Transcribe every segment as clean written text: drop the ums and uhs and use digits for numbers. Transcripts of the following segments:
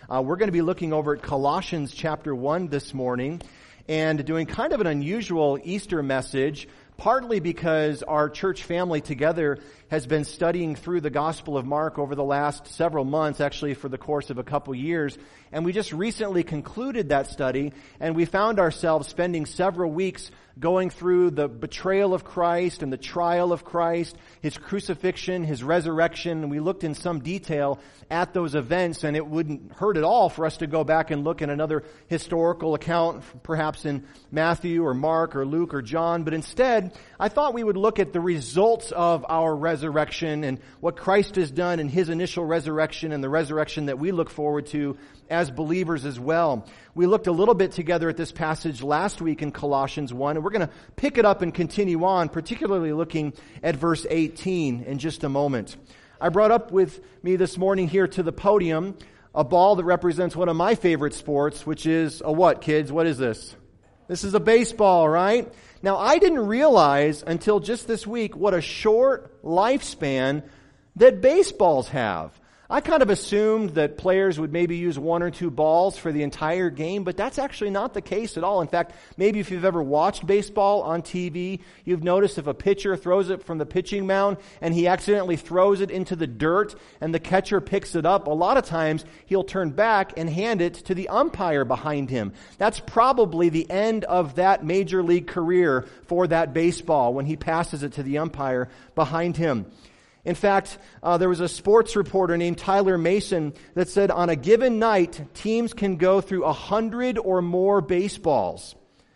We're going to be looking over at Colossians chapter 1 this morning and doing kind of an unusual Easter message, partly because our church family together has been studying through the Gospel of Mark over the last several months, actually for the course of a couple years. And we just recently concluded that study, and we found ourselves spending several weeks going through the betrayal of Christ and the trial of Christ, His crucifixion, His resurrection. And we looked in some detail at those events, and it wouldn't hurt at all for us to go back and look at another historical account, perhaps in Matthew or Mark or Luke or John. But instead, I thought we would look at the results of our resurrection and what Christ has done in His initial resurrection and the resurrection that we look forward to as believers as well. We looked a little bit together at this passage last week in Colossians 1, and we're going to pick it up and continue on, particularly looking at verse 18 in just a moment. I brought up with me this morning here to the podium a ball that represents one of my favorite sports, which is a what, kids? What is this? This is a baseball, right? Now, I didn't realize until just this week what a short lifespan that baseballs have. I kind of assumed that players would maybe use one or two balls for the entire game, but that's actually not the case at all. In fact, maybe if you've ever watched baseball on TV, you've noticed if a pitcher throws it from the pitching mound and he accidentally throws it into the dirt and the catcher picks it up, a lot of times he'll turn back and hand it to the umpire behind him. That's probably the end of that major league career for that baseball when he passes it to the umpire behind him. In fact, there was a sports reporter named Tyler Mason that said on a given night, teams can go through 100 or more baseballs,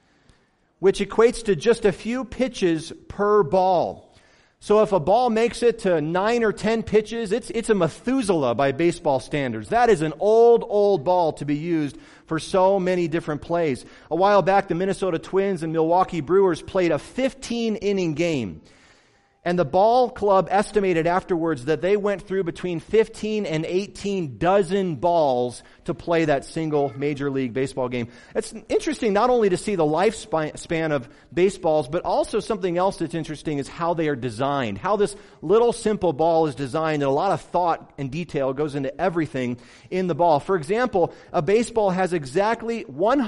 which equates to just a few pitches per ball. So if a ball makes it to 9 or 10 pitches, it's a Methuselah by baseball standards. That is an old ball to be used for so many different plays. A while back, the Minnesota Twins and Milwaukee Brewers played a 15-inning game. And the ball club estimated afterwards that they went through between 15 and 18 dozen balls to play that single Major League Baseball game. It's interesting not only to see the lifespan of baseballs, but also something else that's interesting is how they are designed, how this little simple ball is designed, and a lot of thought and detail goes into everything in the ball. For example, a baseball has exactly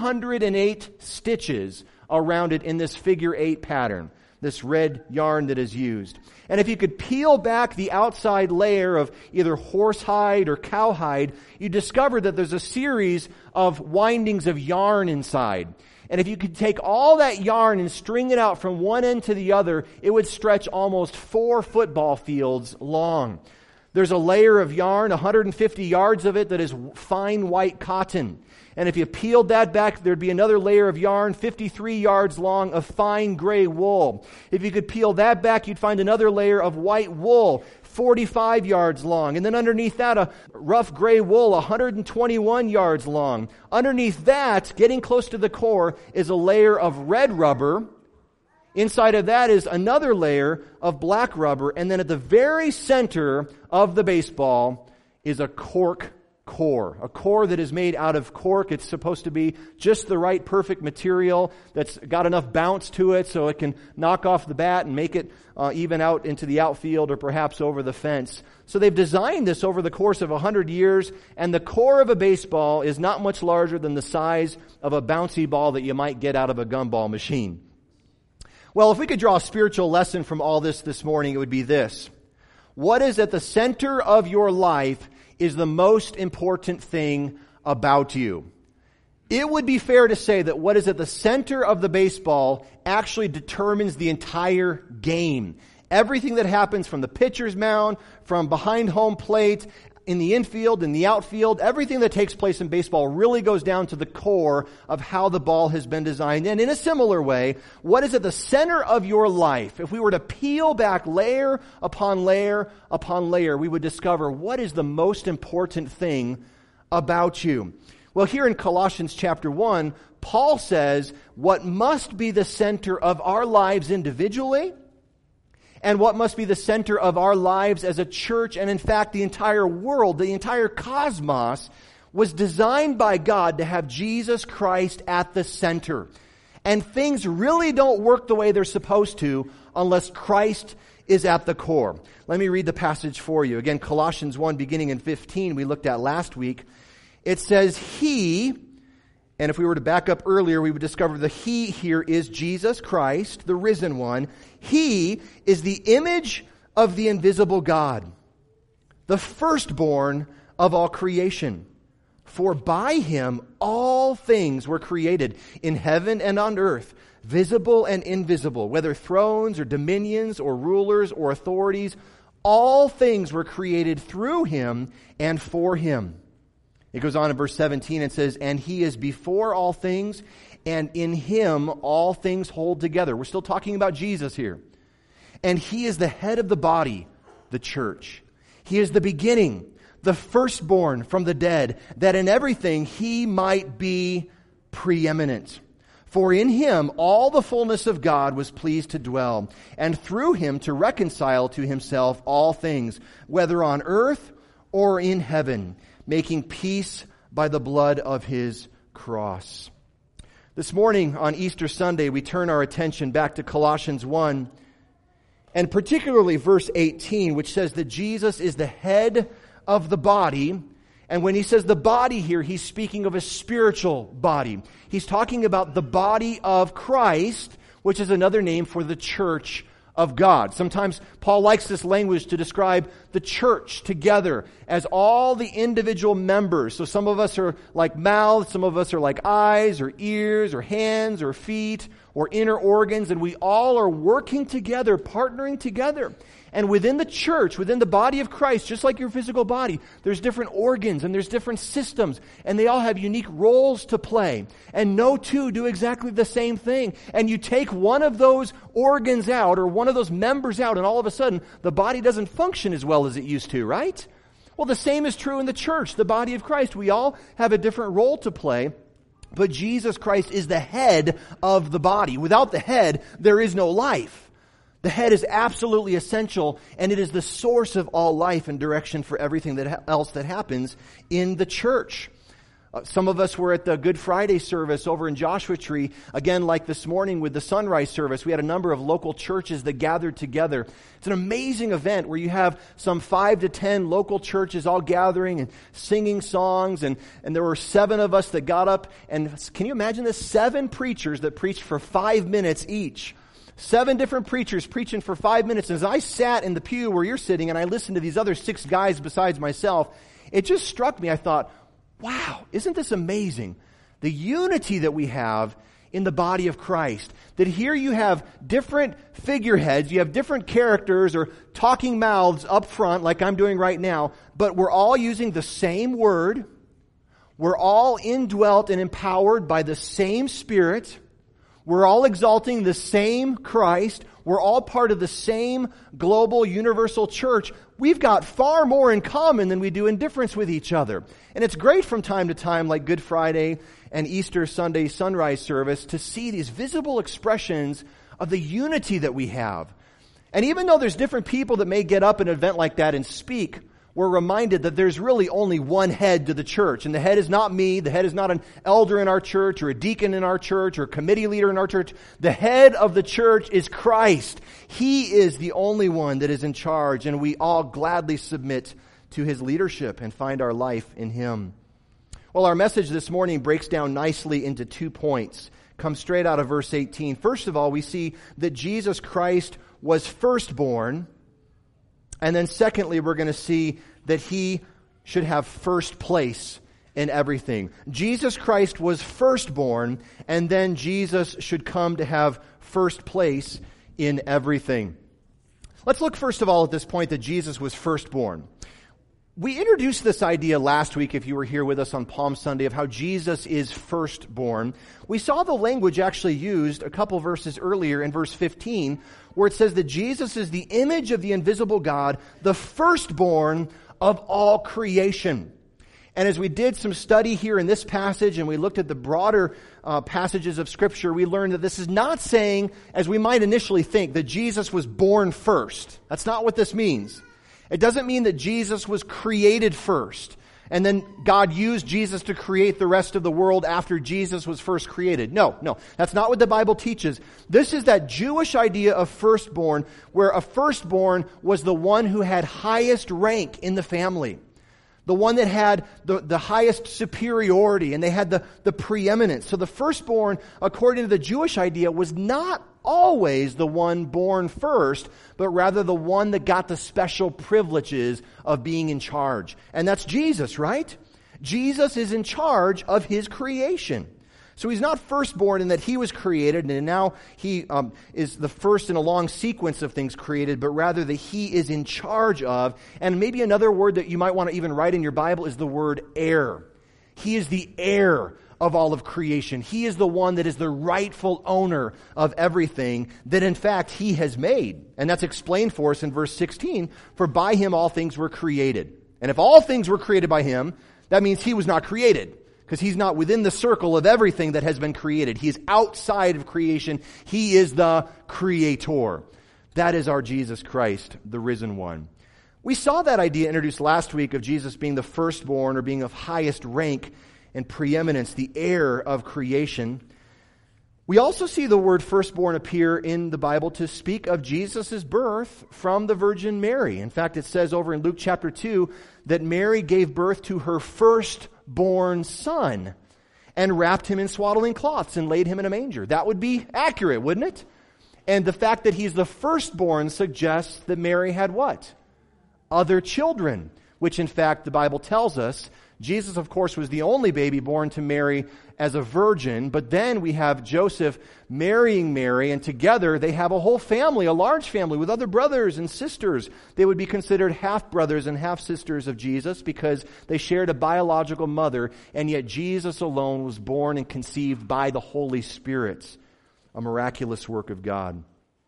108 stitches around it in this figure 8 pattern. This red yarn that is used. And if you could peel back the outside layer of either horsehide or cowhide, you discover that there's a series of windings of yarn inside. And if you could take all that yarn and string it out from one end to the other, it would stretch almost 4 football fields long. There's a layer of yarn, 150 yards of it, that is fine white cotton. And if you peeled that back, there'd be another layer of yarn, 53 yards long, of fine gray wool. If you could peel that back, you'd find another layer of white wool, 45 yards long. And then underneath that, a rough gray wool, 121 yards long. Underneath that, getting close to the core, is a layer of red rubber. Inside of that is another layer of black rubber. And then at the very center of the baseball is a cork core. A core that is made out of cork. It's supposed to be just the right perfect material that's got enough bounce to it so it can knock off the bat and make it even out into the outfield or perhaps over the fence. So they've designed this over the course of 100 years, and the core of a baseball is not much larger than the size of a bouncy ball that you might get out of a gumball machine. Well, if we could draw a spiritual lesson from all this morning, it would be this. What is at the center of your life is the most important thing about you. It would be fair to say that what is at the center of the baseball actually determines the entire game. Everything that happens from the pitcher's mound, from behind home plate, in the infield, in the outfield, everything that takes place in baseball really goes down to the core of how the ball has been designed. And in a similar way, what is at the center of your life? If we were to peel back layer upon layer upon layer, we would discover what is the most important thing about you. Well, here in Colossians chapter 1, Paul says what must be the center of our lives individually, and what must be the center of our lives as a church, and in fact the entire world, the entire cosmos, was designed by God to have Jesus Christ at the center. And things really don't work the way they're supposed to unless Christ is at the core. Let me read the passage for you. Again, Colossians 1, beginning in 15, we looked at last week. it says He, and if we were to back up earlier, we would discover the He here is Jesus Christ, the risen one. He is the image of the invisible God, the firstborn of all creation. For by Him all things were created in heaven and on earth, visible and invisible, whether thrones or dominions or rulers or authorities. All things were created through Him and for Him. It goes on in verse 17 and says, and He is before all things, and in Him all things hold together. We're still talking about Jesus here. And He is the head of the body, the church. He is the beginning, the firstborn from the dead, that in everything He might be preeminent. For in Him all the fullness of God was pleased to dwell, and through Him to reconcile to Himself all things, whether on earth or in heaven, making peace by the blood of His cross. This morning on Easter Sunday, we turn our attention back to Colossians 1, and particularly verse 18, which says that Jesus is the head of the body. And when he says the body here, he's speaking of a spiritual body. He's talking about the body of Christ, which is another name for the church of God. Sometimes Paul likes this language to describe the church together as all the individual members. So some of us are like mouths, some of us are like eyes or ears or hands or feet or inner organs, and we all are working together, partnering together. And within the church, within the body of Christ, just like your physical body, there's different organs and there's different systems, and they all have unique roles to play. And no two do exactly the same thing. And you take one of those organs out or one of those members out, and all of a sudden, the body doesn't function as well as it used to, right? Well, the same is true in the church, the body of Christ. We all have a different role to play, but Jesus Christ is the head of the body. Without the head, there is no life. The head is absolutely essential, and it is the source of all life and direction for everything else that happens in the church. Some of us were at the Good Friday service over in Joshua Tree. Again, like this morning with the sunrise service, we had a number of local churches that gathered together. It's an amazing event where you have some 5 to 10 local churches all gathering and singing songs. And there were 7 of us that got up. And can you imagine this? 7 preachers that preached for 5 minutes each. 7 different preachers preaching for 5 minutes. And as I sat in the pew where you're sitting and I listened to these other 6 guys besides myself, it just struck me. I thought, wow, isn't this amazing? The unity that we have in the body of Christ. That here you have different figureheads, you have different characters or talking mouths up front like I'm doing right now, but we're all using the same word. We're all indwelt and empowered by the same Spirit. We're all exalting the same Christ. We're all part of the same global universal church. We've got far more in common than we do in difference with each other. And it's great from time to time, like Good Friday and Easter Sunday sunrise service, to see these visible expressions of the unity that we have. And even though there's different people that may get up at an event like that and speak, we're reminded that there's really only one head to the church. And the head is not me. The head is not an elder in our church or a deacon in our church or a committee leader in our church. The head of the church is Christ. He is the only one that is in charge, and we all gladly submit to His leadership and find our life in Him. Well, our message this morning breaks down nicely into 2 points. Comes straight out of verse 18. First of all, we see that Jesus Christ was firstborn. And then secondly, we're going to see that He should have first place in everything. Jesus Christ was firstborn, and then Jesus should come to have first place in everything. Let's look first of all at this point that Jesus was firstborn. We introduced this idea last week, if you were here with us on Palm Sunday, of how Jesus is firstborn. We saw the language actually used a couple verses earlier in verse 15, where it says that Jesus is the image of the invisible God, the firstborn of all creation. And as we did some study here in this passage, and we looked at the broader passages of Scripture, we learned that this is not saying, as we might initially think, that Jesus was born first. That's not what this means. It doesn't mean that Jesus was created first, and then God used Jesus to create the rest of the world after Jesus was first created. No, that's not what the Bible teaches. This is that Jewish idea of firstborn, where a firstborn was the one who had highest rank in the family. the one that had the highest superiority, and they had the preeminence. So the firstborn, according to the Jewish idea, was not always the one born first, but rather the one that got the special privileges of being in charge. And that's Jesus, right? Jesus is in charge of his creation. So he's not firstborn in that he was created and now he is the first in a long sequence of things created, but rather that he is in charge of. And maybe another word that you might want to even write in your Bible is the word heir. He is the heir of all of creation. He is the one that is the rightful owner of everything that in fact he has made. And that's explained for us in verse 16, for by him all things were created. And if all things were created by him, that means he was not created, because he's not within the circle of everything that has been created. He is outside of creation. He is the creator. That is our Jesus Christ, the risen one. We saw that idea introduced last week of Jesus being the firstborn or being of highest rank and preeminence, the heir of creation. We also see the word firstborn appear in the Bible to speak of Jesus' birth from the Virgin Mary. In fact, it says over in Luke chapter 2 that Mary gave birth to her firstborn son and wrapped him in swaddling cloths and laid him in a manger. That would be accurate, wouldn't it? And the fact that he's the firstborn suggests that Mary had what? Other children, which in fact the Bible tells us. Jesus, of course, was the only baby born to Mary as a virgin, but then we have Joseph marrying Mary, and together they have a whole family, a large family with other brothers and sisters. They would be considered half-brothers and half-sisters of Jesus because they shared a biological mother, and yet Jesus alone was born and conceived by the Holy Spirit, a miraculous work of God.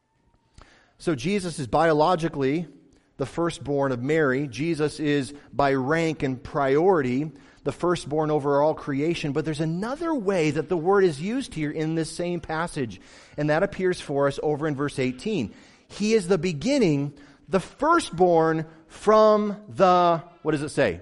So Jesus is biologically the firstborn of Mary. Jesus is by rank and priority the firstborn over all creation. But there's another way that the word is used here in this same passage, and that appears for us over in verse 18. He is the beginning, the firstborn from the, what does it say?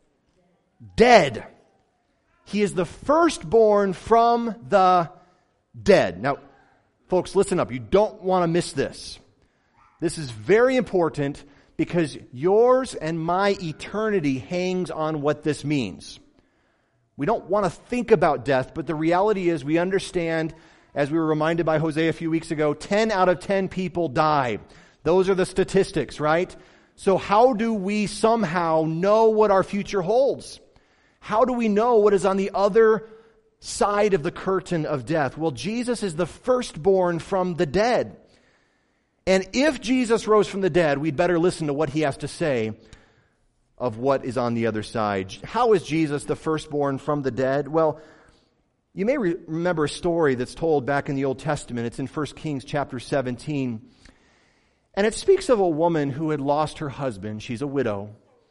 Dead. He is the firstborn from the dead. Now, folks, listen up. You don't want to miss this. This is very important, because yours and my eternity hangs on what this means. We don't want to think about death, but the reality is we understand, as we were reminded by Hosea a few weeks ago, 10 out of 10 people die. Those are the statistics, right? So how do we somehow know what our future holds? How do we know what is on the other side of the curtain of death? Well, Jesus is the firstborn from the dead. And if Jesus rose from the dead, we'd better listen to what he has to say of what is on the other side. How is Jesus the firstborn from the dead? Well, you may remember a story that's told back in the Old Testament. It's in 1 Kings chapter 17. And it speaks of a woman who had lost her husband. She's a widow.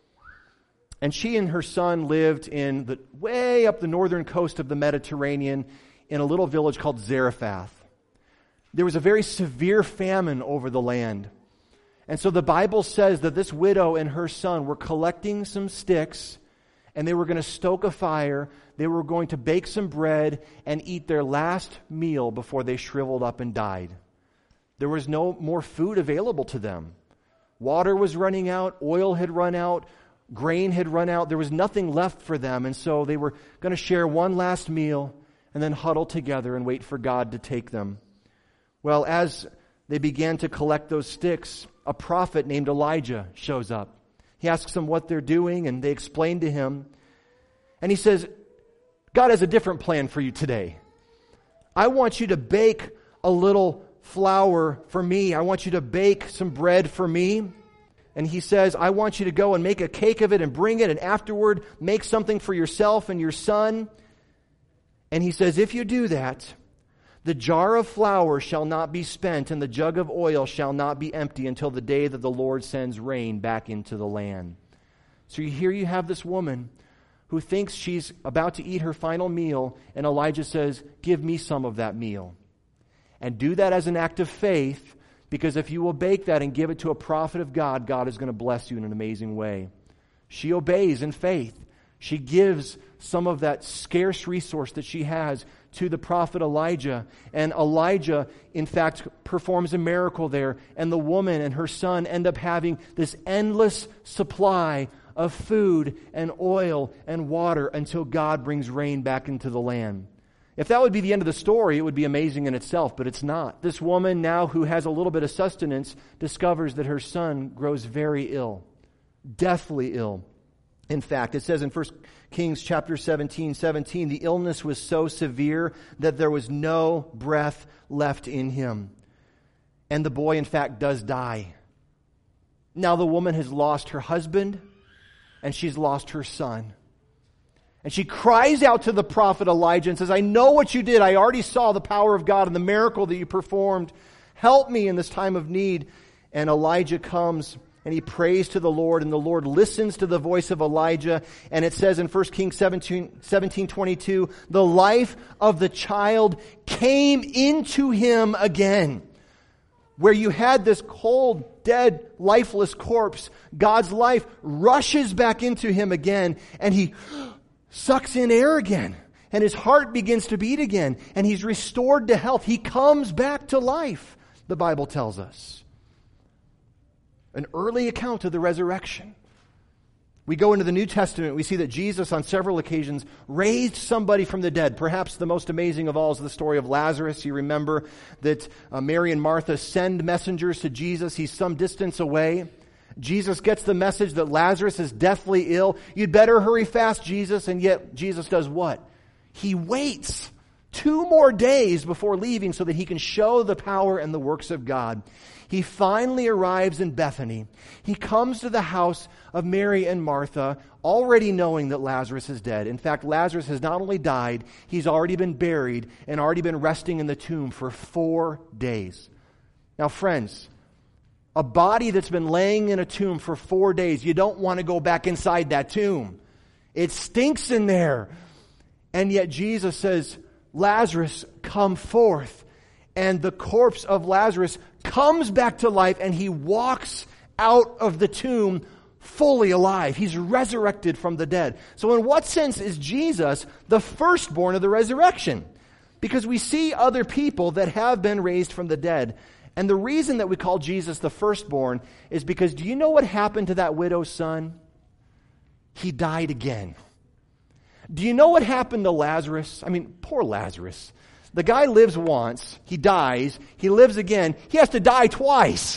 And she and her son lived in way up the northern coast of the Mediterranean in a little village called Zarephath. There was a very severe famine over the land. And so the Bible says that this widow and her son were collecting some sticks, and they were going to stoke a fire. They were going to bake some bread and eat their last meal before they shriveled up and died. There was no more food available to them. Water was running out, oil had run out, grain had run out. There was nothing left for them, and so they were going to share one last meal and then huddle together and wait for God to take them. Well, as they began to collect those sticks, a prophet named Elijah shows up. He asks them what they're doing, and they explain to him. And he says, God has a different plan for you today. I want you to bake a little flour for me. I want you to bake some bread for me. And he says, I want you to go and make a cake of it and bring it, and afterward make something for yourself and your son. And he says, if you do that, the jar of flour shall not be spent, and the jug of oil shall not be empty until the day that the Lord sends rain back into the land. So here you have this woman who thinks she's about to eat her final meal, and Elijah says, give me some of that meal. And do that as an act of faith, because if you will bake that and give it to a prophet of God, God is going to bless you in an amazing way. She obeys in faith. She gives some of that scarce resource that she has to the prophet Elijah. And Elijah, in fact, performs a miracle there. And the woman and her son end up having this endless supply of food and oil and water until God brings rain back into the land. If that would be the end of the story, it would be amazing in itself, but it's not. This woman now who has a little bit of sustenance discovers that her son grows very ill, deathly ill. In fact, it says in 1 Kings chapter 17, the illness was so severe that there was no breath left in him. And the boy, in fact, does die. Now the woman has lost her husband and she's lost her son. And she cries out to the prophet Elijah and says, I know what you did. I already saw the power of God and the miracle that you performed. Help me in this time of need. And Elijah comes and he prays to the Lord, and the Lord listens to the voice of Elijah. And it says in 1 Kings 17:22, the life of the child came into him again. Where you had this cold, dead, lifeless corpse, God's life rushes back into him again, and he sucks in air again, and his heart begins to beat again, and he's restored to health. He comes back to life, the Bible tells us. An early account of the resurrection. We go into the New Testament, we see that Jesus on several occasions raised somebody from the dead. Perhaps the most amazing of all is the story of Lazarus. You remember that Mary and Martha send messengers to Jesus. He's some distance away. Jesus gets the message that Lazarus is deathly ill. You'd better hurry fast, Jesus. And yet Jesus does what? He waits 2 more days before leaving so that he can show the power and the works of God. He finally arrives in Bethany. He comes to the house of Mary and Martha, already knowing that Lazarus is dead. In fact, Lazarus has not only died, he's already been buried and already been resting in the tomb for 4 days. Now, friends, a body that's been laying in a tomb for 4 days, you don't want to go back inside that tomb. It stinks in there. And yet Jesus says, Lazarus, come forth. And the corpse of Lazarus comes back to life, and he walks out of the tomb fully alive. He's resurrected from the dead. So in what sense is Jesus the firstborn of the resurrection? Because we see other people that have been raised from the dead. And the reason that we call Jesus the firstborn is because, do you know what happened to that widow's son? He died again. Do you know what happened to Lazarus? I mean, poor Lazarus. The guy lives once, he dies, he lives again, he has to die twice.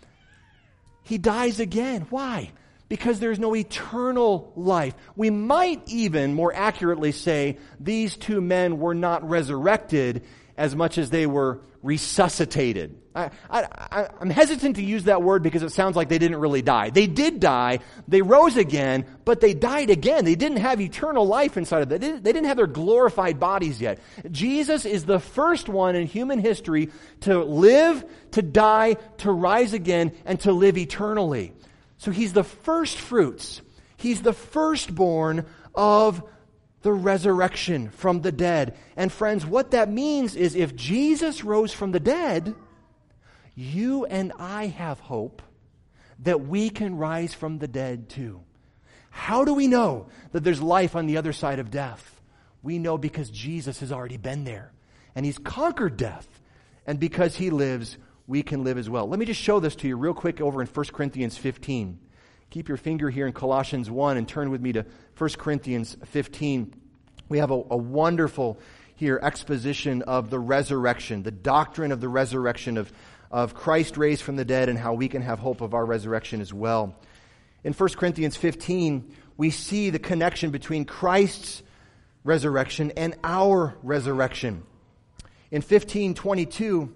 He dies again. Why? Because there's no eternal life. We might even more accurately say these 2 men were not resurrected as much as they were resuscitated. I'm hesitant to use that word because it sounds like they didn't really die. They did die, they rose again, but they died again. They didn't have eternal life inside of them. They didn't have their glorified bodies yet. Jesus is the first one in human history to live, to die, to rise again, and to live eternally. So he's the first fruits. He's the firstborn of the resurrection from the dead. And friends, what that means is if Jesus rose from the dead, you and I have hope that we can rise from the dead too. How do we know that there's life on the other side of death? We know because Jesus has already been there and he's conquered death. And because he lives, we can live as well. Let me just show this to you real quick over in 1 Corinthians 15. Keep your finger here in Colossians 1 and turn with me to 1 Corinthians 15. We have a wonderful here exposition of the resurrection, the doctrine of the resurrection of Christ raised from the dead and how we can have hope of our resurrection as well. In 1 Corinthians 15, we see the connection between Christ's resurrection and our resurrection. In 15:22,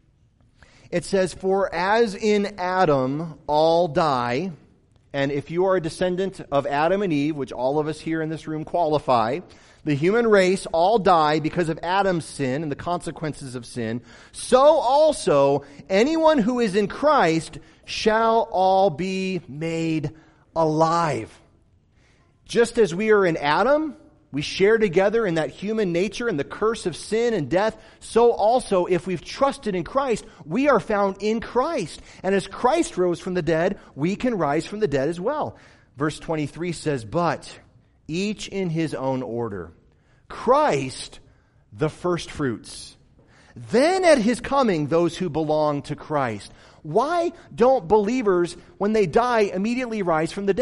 it says, "For as in Adam all die," and if you are a descendant of Adam and Eve, which all of us here in this room qualify, the human race all die because of Adam's sin and the consequences of sin, so also anyone who is in Christ shall all be made alive. Just as we are in Adam, we share together in that human nature and the curse of sin and death, so also if we've trusted in Christ, we are found in Christ. And as Christ rose from the dead, we can rise from the dead as well. Verse 23 says, "But each in his own order. Christ, the first fruits. Then at his coming, those who belong to Christ." Why don't believers, when they die, immediately rise from the dead?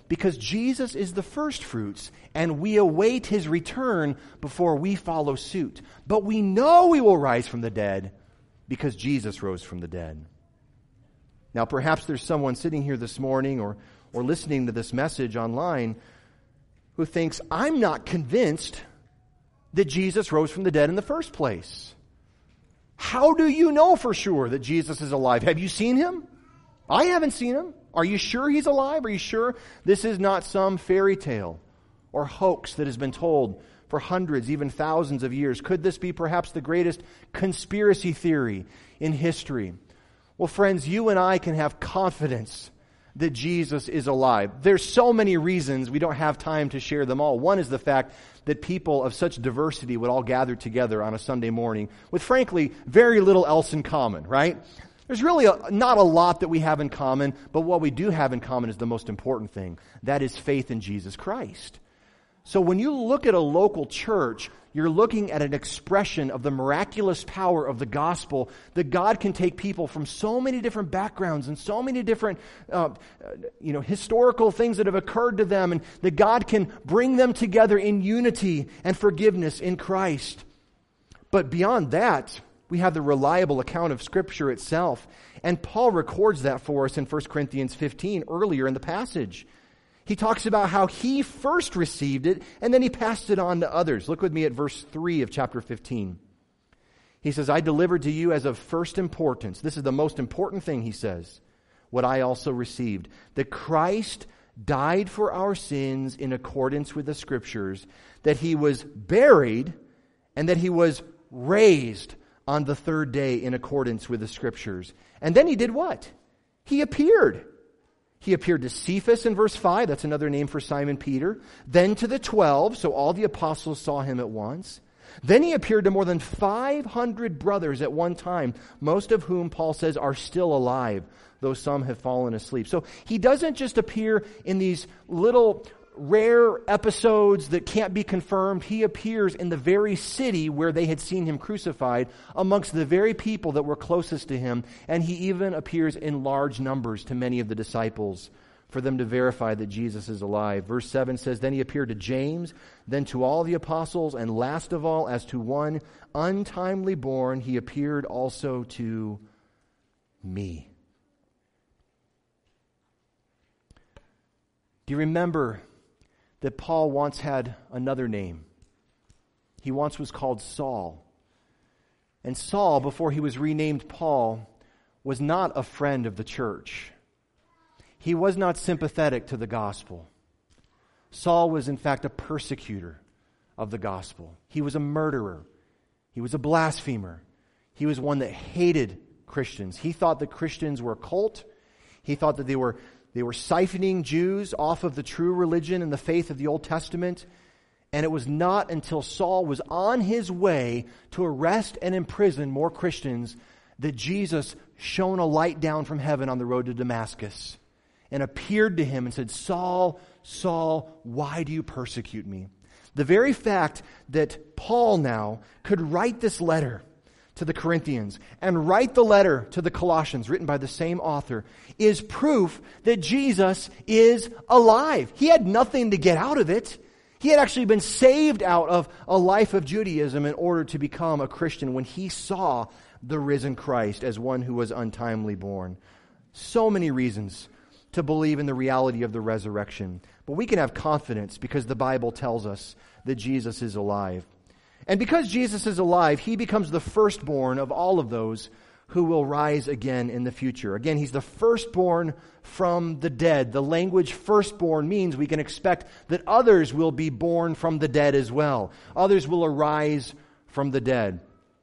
because Jesus is the first fruits, and we await his return before we follow suit. But we know we will rise from the dead because Jesus rose from the dead. Now, perhaps there's someone sitting here this morning or listening to this message online who thinks, I'm not convinced that Jesus rose from the dead in the first place. How do you know for sure that Jesus is alive? Have you seen him? I haven't seen him. Are you sure he's alive? Are you sure this is not some fairy tale or hoax that has been told for hundreds, even thousands of years? Could this be perhaps the greatest conspiracy theory in history? Well, friends, you and I can have confidence that Jesus is alive. There's so many reasons, we don't have time to share them all. One is the fact that people of such diversity would all gather together on a Sunday morning with, frankly, very little else in common, right? There's really not a lot that we have in common, but what we do have in common is the most important thing. That is faith in Jesus Christ. So when you look at a local church, you're looking at an expression of the miraculous power of the gospel, that God can take people from so many different backgrounds and so many different historical things that have occurred to them, and that God can bring them together in unity and forgiveness in Christ. But beyond that, we have the reliable account of Scripture itself. And Paul records that for us in 1 Corinthians 15 earlier in the passage. He talks about how he first received it and then he passed it on to others. Look with me at verse 3 of chapter 15. He says, I delivered to you as of first importance. This is the most important thing, he says, what I also received. That Christ died for our sins in accordance with the Scriptures, that he was buried, and that he was raised on the third day in accordance with the Scriptures. And then he did what? He appeared. He appeared to Cephas in verse 5. That's another name for Simon Peter. Then to the 12, so all the apostles saw him at once. Then he appeared to more than 500 brothers at one time, most of whom Paul says are still alive, though some have fallen asleep. So he doesn't just appear in these little rare episodes that can't be confirmed. He appears in the very city where they had seen him crucified, amongst the very people that were closest to him, and he even appears in large numbers to many of the disciples for them to verify that Jesus is alive. Verse 7 says, Then he appeared to James, then to all the apostles, and last of all, as to one untimely born, he appeared also to me. Do you remember that Paul once had another name? He once was called Saul. And Saul, before he was renamed Paul, was not a friend of the church. He was not sympathetic to the gospel. Saul was, in fact, a persecutor of the gospel. He was a murderer. He was a blasphemer. He was one that hated Christians. He thought that Christians were a cult. He thought that they were siphoning Jews off of the true religion and the faith of the Old Testament. And it was not until Saul was on his way to arrest and imprison more Christians that Jesus shone a light down from heaven on the road to Damascus and appeared to him and said, Saul, Saul, why do you persecute me? The very fact that Paul now could write this letter to the Corinthians and write the letter to the Colossians written by the same author is proof that Jesus is alive. He had nothing to get out of it. He had actually been saved out of a life of Judaism in order to become a Christian when he saw the risen Christ as one who was untimely born. So many reasons to believe in the reality of the resurrection. But we can have confidence because the Bible tells us that Jesus is alive. And because Jesus is alive, he becomes the firstborn of all of those who will rise again in the future. Again, he's the firstborn from the dead. The language firstborn means we can expect that others will be born from the dead as well. Others will arise from the dead.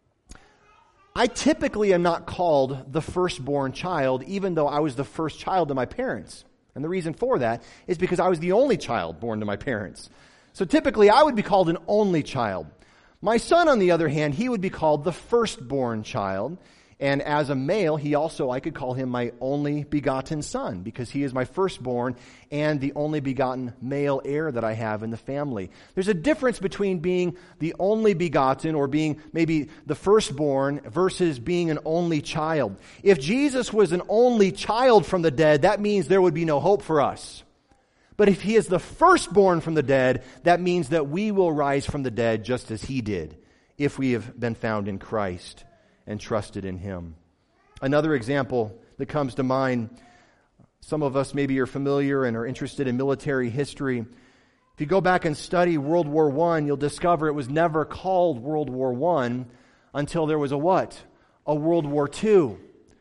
I typically am not called the firstborn child, even though I was the first child to my parents. And the reason for that is because I was the only child born to my parents. So typically I would be called an only child. My son, on the other hand, he would be called the firstborn child. And as a male, I could call him my only begotten son, because he is my firstborn and the only begotten male heir that I have in the family. There's a difference between being the only begotten or being maybe the firstborn versus being an only child. If Jesus was an only child from the dead, that means there would be no hope for us. But if he is the firstborn from the dead, that means that we will rise from the dead just as he did, if we have been found in Christ and trusted in him. Another example that comes to mind, some of us maybe are familiar and are interested in military history. If you go back and study World War I, you'll discover it was never called World War I until there was a what? A World War II.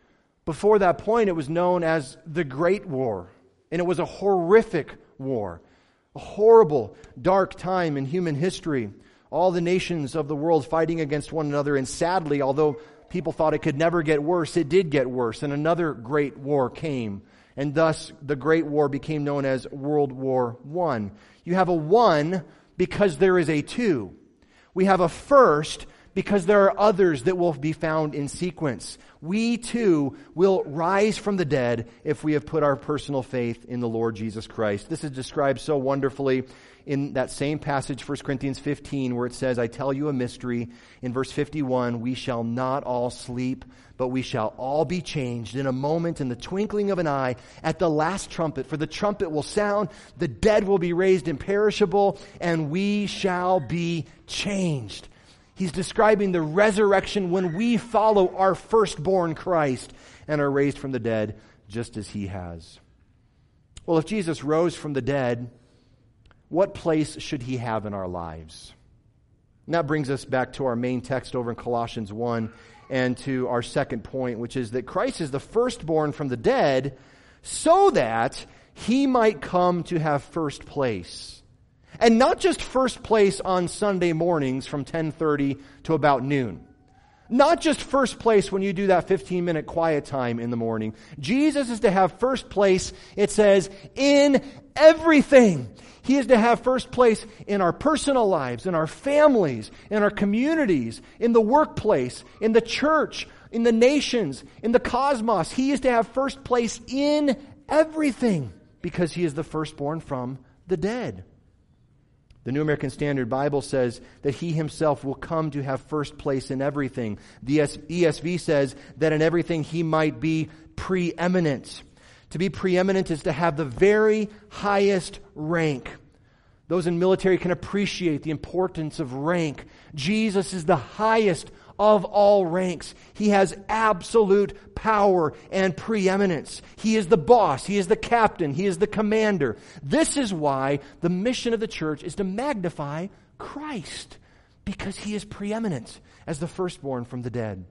Before that point, it was known as the Great War. And it was a horrific war. A horrible, dark time in human history. All the nations of the world fighting against one another. And sadly, although people thought it could never get worse, it did get worse. And another great war came. And thus, the Great War became known as World War I. You have a 1 because there is a 2. We have a first because there are others that will be found in sequence. We too will rise from the dead if we have put our personal faith in the Lord Jesus Christ. This is described so wonderfully in that same passage, 1 Corinthians 15, where it says, I tell you a mystery. In verse 51, we shall not all sleep, but we shall all be changed in a moment, in the twinkling of an eye, at the last trumpet. For the trumpet will sound, the dead will be raised imperishable, and we shall be changed. He's describing the resurrection when we follow our firstborn Christ and are raised from the dead just as he has. Well, if Jesus rose from the dead, what place should he have in our lives? And that brings us back to our main text over in Colossians 1 and to our second point, which is that Christ is the firstborn from the dead so that he might come to have first place. And not just first place on Sunday mornings from 10:30 to about noon. Not just first place when you do that 15-minute quiet time in the morning. Jesus is to have first place, it says, in everything. He is to have first place in our personal lives, in our families, in our communities, in the workplace, in the church, in the nations, in the cosmos. He is to have first place in everything because he is the firstborn from the dead. The New American Standard Bible says that he himself will come to have first place in everything. The ESV says that in everything he might be preeminent. To be preeminent is to have the very highest rank. Those in military can appreciate the importance of rank. Jesus is the highest of all ranks. He has absolute power and preeminence. He is the boss. He is the captain. He is the commander. This is why the mission of the church is to magnify Christ, because he is preeminent as the firstborn from the dead.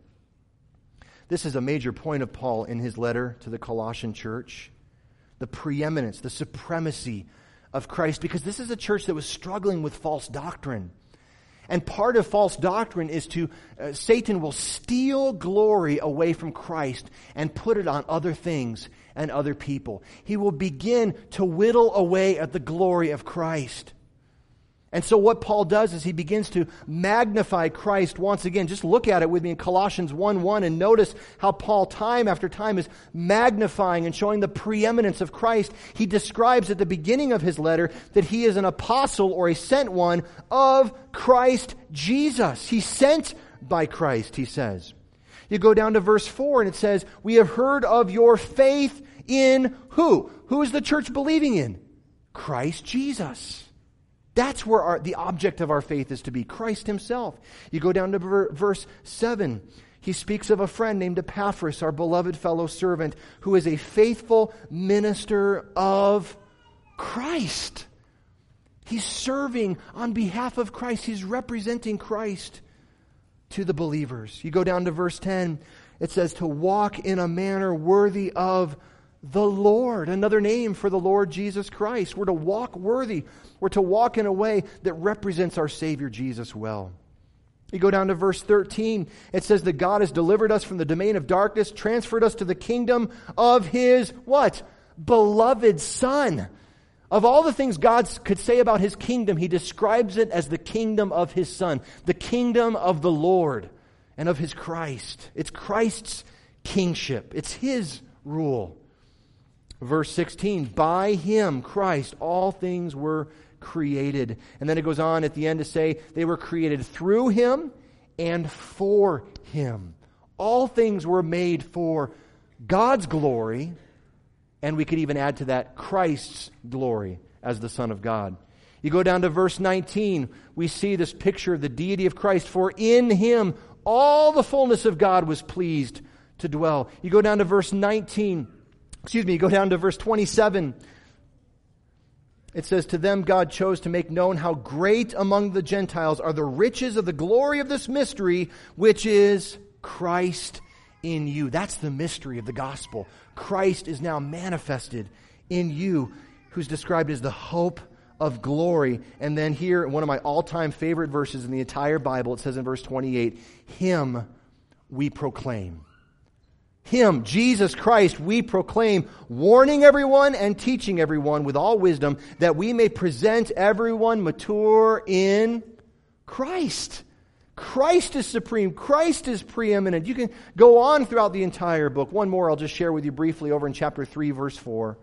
This is a major point of Paul in his letter to the Colossian church. The preeminence, the supremacy of Christ, because this is a church that was struggling with false doctrine. And part of false doctrine is Satan will steal glory away from Christ and put it on other things and other people. He will begin to whittle away at the glory of Christ. And so what Paul does is he begins to magnify Christ once again. Just look at it with me in Colossians 1:1 and notice how Paul time after time is magnifying and showing the preeminence of Christ. He describes at the beginning of his letter that he is an apostle or a sent one of Christ Jesus. He's sent by Christ, he says. You go down to verse 4 and it says, we have heard of your faith in who? Who is the church believing in? Christ Jesus. That's where the object of our faith is to be, Christ himself. You go down to verse 7. He speaks of a friend named Epaphras, our beloved fellow servant, who is a faithful minister of Christ. He's serving on behalf of Christ. He's representing Christ to the believers. You go down to verse 10. It says to walk in a manner worthy of the Lord, another name for the Lord Jesus Christ. We're to walk worthy. We're to walk in a way that represents our Savior Jesus well. You go down to verse 13. It says that God has delivered us from the domain of darkness, transferred us to the kingdom of his, what? Beloved Son. Of all the things God could say about his kingdom, he describes it as the kingdom of his Son, the kingdom of the Lord and of his Christ. It's Christ's kingship. It's his rule. Verse 16, by him, Christ, all things were created. And then it goes on at the end to say they were created through him and for him. All things were made for God's glory, and we could even add to that Christ's glory as the Son of God. You go down to verse 19, we see this picture of the deity of Christ. For in Him all the fullness of God was pleased to dwell. You go down to verse 27. It says, to them God chose to make known how great among the Gentiles are the riches of the glory of this mystery, which is Christ in you. That's the mystery of the gospel. Christ is now manifested in you, who's described as the hope of glory. And then here, one of my all-time favorite verses in the entire Bible, it says in verse 28, Him we proclaim. Him, Jesus Christ, we proclaim, warning everyone and teaching everyone with all wisdom, that we may present everyone mature in Christ. Christ is supreme. Christ is preeminent. You can go on throughout the entire book. One more I'll just share with you briefly over in chapter 3, verse 4.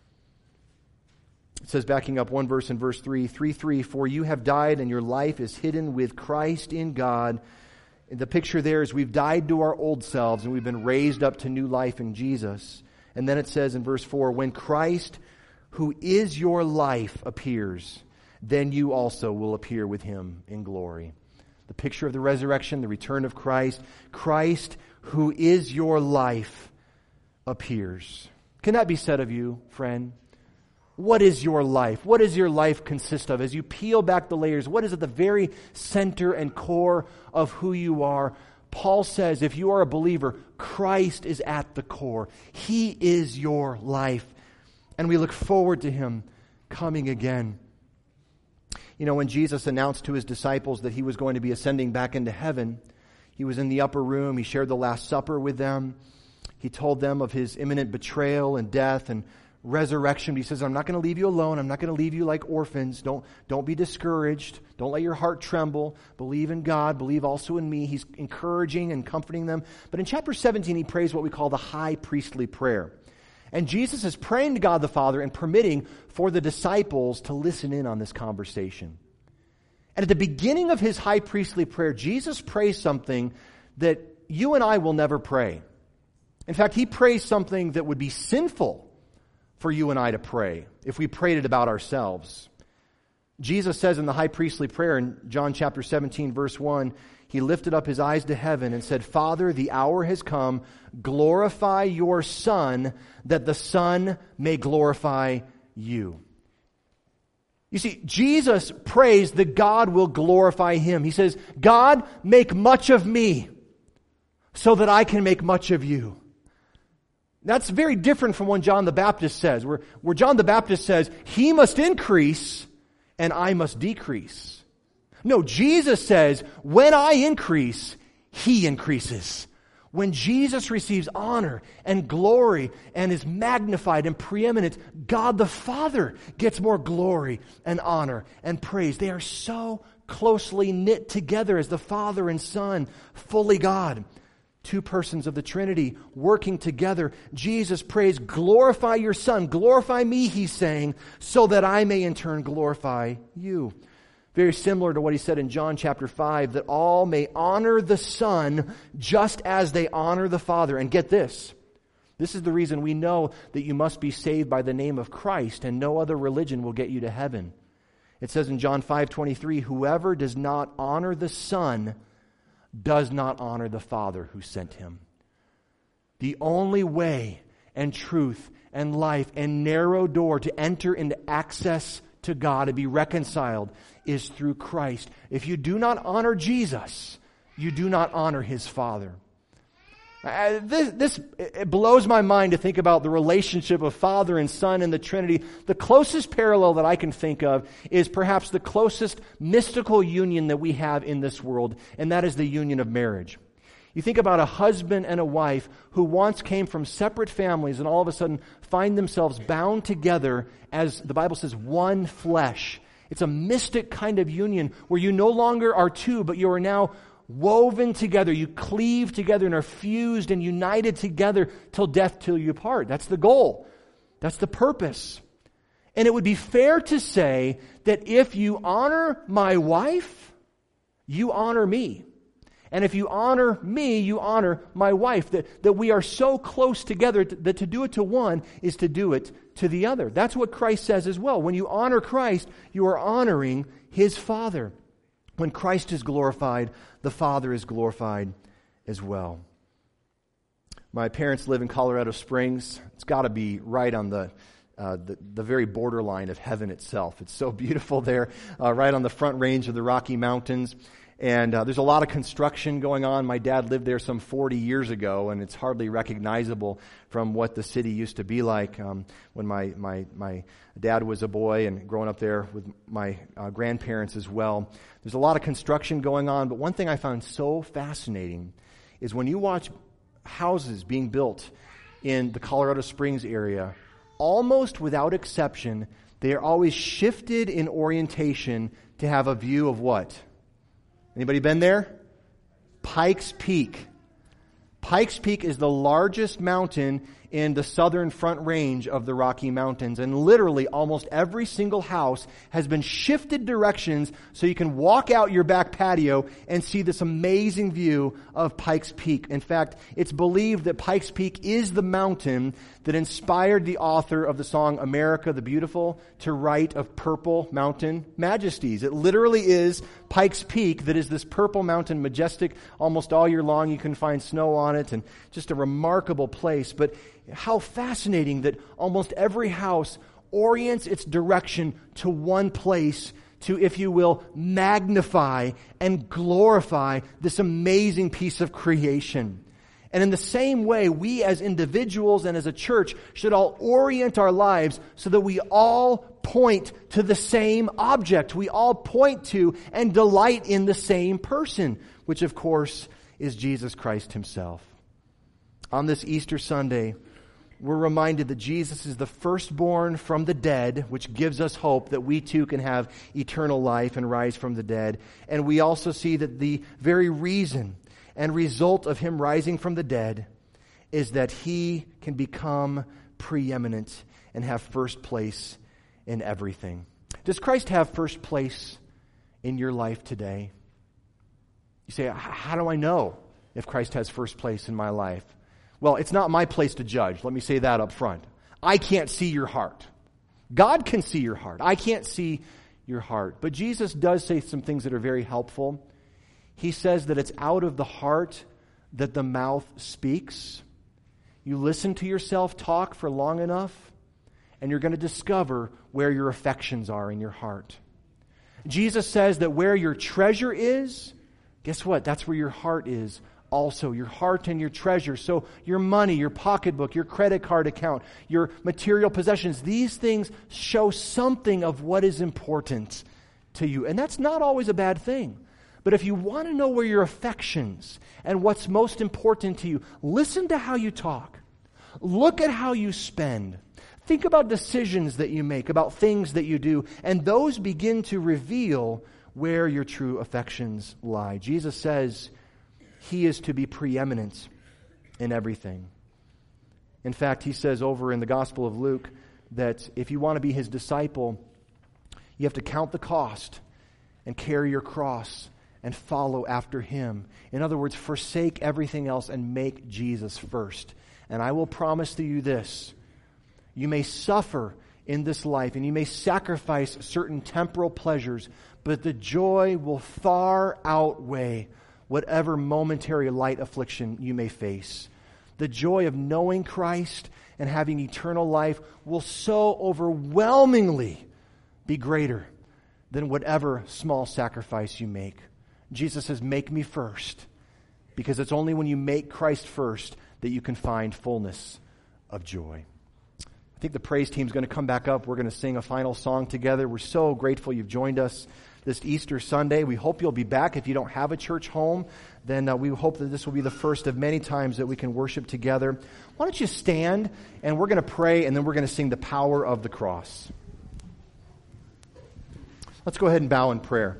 It says, backing up one verse in verse 3, for you have died and your life is hidden with Christ in God. The picture there is we've died to our old selves and we've been raised up to new life in Jesus. And then it says in verse 4, when Christ, who is your life, appears, then you also will appear with Him in glory. The picture of the resurrection, the return of Christ. Christ, who is your life, appears. Can that be said of you, friend? What is your life? What does your life consist of? As you peel back the layers, what is at the very center and core of who you are? Paul says, if you are a believer, Christ is at the core. He is your life. And we look forward to Him coming again. You know, when Jesus announced to His disciples that He was going to be ascending back into heaven, He was in the upper room. He shared the Last Supper with them. He told them of His imminent betrayal and death and resurrection. He says, I'm not going to leave you alone. I'm not going to leave you like orphans. Don't be discouraged. Don't let your heart tremble. Believe in God. Believe also in me. He's encouraging and comforting them. But in chapter 17, He prays what we call the high priestly prayer. And Jesus is praying to God the Father and permitting for the disciples to listen in on this conversation. And at the beginning of His high priestly prayer, Jesus prays something that you and I will never pray. In fact, He prays something that would be sinful for you and I to pray if we prayed it about ourselves. Jesus says in the high priestly prayer in John chapter 17, verse 1, He lifted up His eyes to heaven and said, Father, the hour has come. Glorify your Son, that the Son may glorify you. You see, Jesus prays that God will glorify Him. He says, God, make much of me so that I can make much of you. That's very different from what John the Baptist says, where John the Baptist says, He must increase and I must decrease. No, Jesus says, when I increase, He increases. When Jesus receives honor and glory and is magnified and preeminent, God the Father gets more glory and honor and praise. They are so closely knit together as the Father and Son, fully God. Two persons of the Trinity working together. Jesus prays, glorify your Son, glorify me, He's saying, so that I may in turn glorify you. Very similar to what He said in John chapter 5, that all may honor the Son just as they honor the Father. And get this, this is the reason we know that you must be saved by the name of Christ, and no other religion will get you to heaven. It says in John 5:23, whoever does not honor the Son does not honor the Father who sent Him. The only way and truth and life and narrow door to enter into access to God, to be reconciled, is through Christ. If you do not honor Jesus, you do not honor His Father. It blows my mind to think about the relationship of Father and Son in the Trinity. The closest parallel that I can think of is perhaps the closest mystical union that we have in this world, and that is the union of marriage. You think about a husband and a wife who once came from separate families and all of a sudden find themselves bound together as the Bible says, one flesh. It's a mystic kind of union where you no longer are two, but you are now woven together. You cleave together and are fused and united together till death till you part. That's the goal. That's the purpose. And it would be fair to say that if you honor my wife, you honor me. And if you honor me, you honor my wife. That we are so close together that to do it to one is to do it to the other. That's what Christ says as well. When you honor Christ, you are honoring His Father. When Christ is glorified, the Father is glorified as well. My parents live in Colorado Springs. It's got to be right on the very borderline of heaven itself. It's so beautiful there, right on the front range of the Rocky Mountains. And there's a lot of construction going on. My dad lived there some 40 years ago, and it's hardly recognizable from what the city used to be like when my dad was a boy and growing up there with my grandparents as well. There's a lot of construction going on, but one thing I found so fascinating is when you watch houses being built in the Colorado Springs area, almost without exception, they are always shifted in orientation to have a view of what? Anybody been there? Pikes Peak. Pikes Peak is the largest mountain in the southern front range of the Rocky Mountains. And literally almost every single house has been shifted directions so you can walk out your back patio and see this amazing view of Pikes Peak. In fact, it's believed that Pikes Peak is the mountain that inspired the author of the song America the Beautiful to write of Purple Mountain Majesties. It literally is Pikes Peak that is this purple mountain, majestic almost all year long. You can find snow on it and just a remarkable place. But how fascinating that almost every house orients its direction to one place to, if you will, magnify and glorify this amazing piece of creation. And in the same way, we as individuals and as a church should all orient our lives so that we all point to the same object. We all point to and delight in the same person, which of course is Jesus Christ Himself. On this Easter Sunday, we're reminded that Jesus is the firstborn from the dead, which gives us hope that we too can have eternal life and rise from the dead. And we also see that the very reason and result of Him rising from the dead is that He can become preeminent and have first place in everything. Does Christ have first place in your life today? You say, how do I know if Christ has first place in my life? Well, it's not my place to judge. Let me say that up front. I can't see your heart. God can see your heart. I can't see your heart. But Jesus does say some things that are very helpful. He says that it's out of the heart that the mouth speaks. You listen to yourself talk for long enough, and you're going to discover where your affections are in your heart. Jesus says that where your treasure is, guess what? That's where your heart is. Also, your heart and your treasure. So your money, your pocketbook, your credit card account, your material possessions, these things show something of what is important to you. And that's not always a bad thing. But if you want to know where your affections and what's most important to you, listen to how you talk. Look at how you spend. Think about decisions that you make, about things that you do, and those begin to reveal where your true affections lie. Jesus says He is to be preeminent in everything. In fact, He says over in the Gospel of Luke that if you want to be His disciple, you have to count the cost and carry your cross and follow after Him. In other words, forsake everything else and make Jesus first. And I will promise to you this: you may suffer in this life and you may sacrifice certain temporal pleasures, but the joy will far outweigh whatever momentary light affliction you may face. The joy of knowing Christ and having eternal life will so overwhelmingly be greater than whatever small sacrifice you make. Jesus says, make me first, because it's only when you make Christ first that you can find fullness of joy. I think the praise team's going to come back up. We're going to sing a final song together. We're so grateful you've joined us this Easter Sunday. We hope you'll be back. If you don't have a church home, then we hope that this will be the first of many times that we can worship together. Why don't you stand, and we're going to pray, and then we're going to sing The Power of the Cross. Let's go ahead and bow in prayer.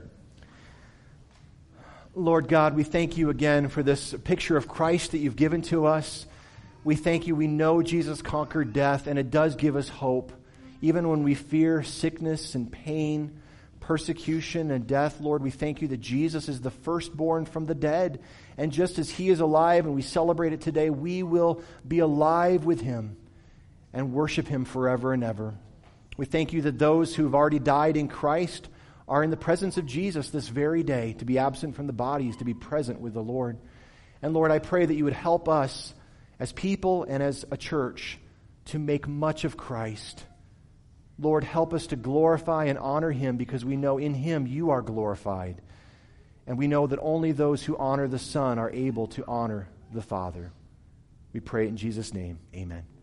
Lord God, we thank you again for this picture of Christ that you've given to us. We thank you. We know Jesus conquered death, and it does give us hope. Even when we fear sickness and pain, persecution and death, Lord, we thank you that Jesus is the firstborn from the dead. And just as he is alive and we celebrate it today, we will be alive with him and worship him forever and ever. We thank you that those who have already died in Christ are in the presence of Jesus this very day, to be absent from the bodies, to be present with the Lord. And Lord, I pray that you would help us as people and as a church to make much of Christ. Lord, help us to glorify and honor him, because we know in him you are glorified. And we know that only those who honor the Son are able to honor the Father. We pray it in Jesus' name. Amen.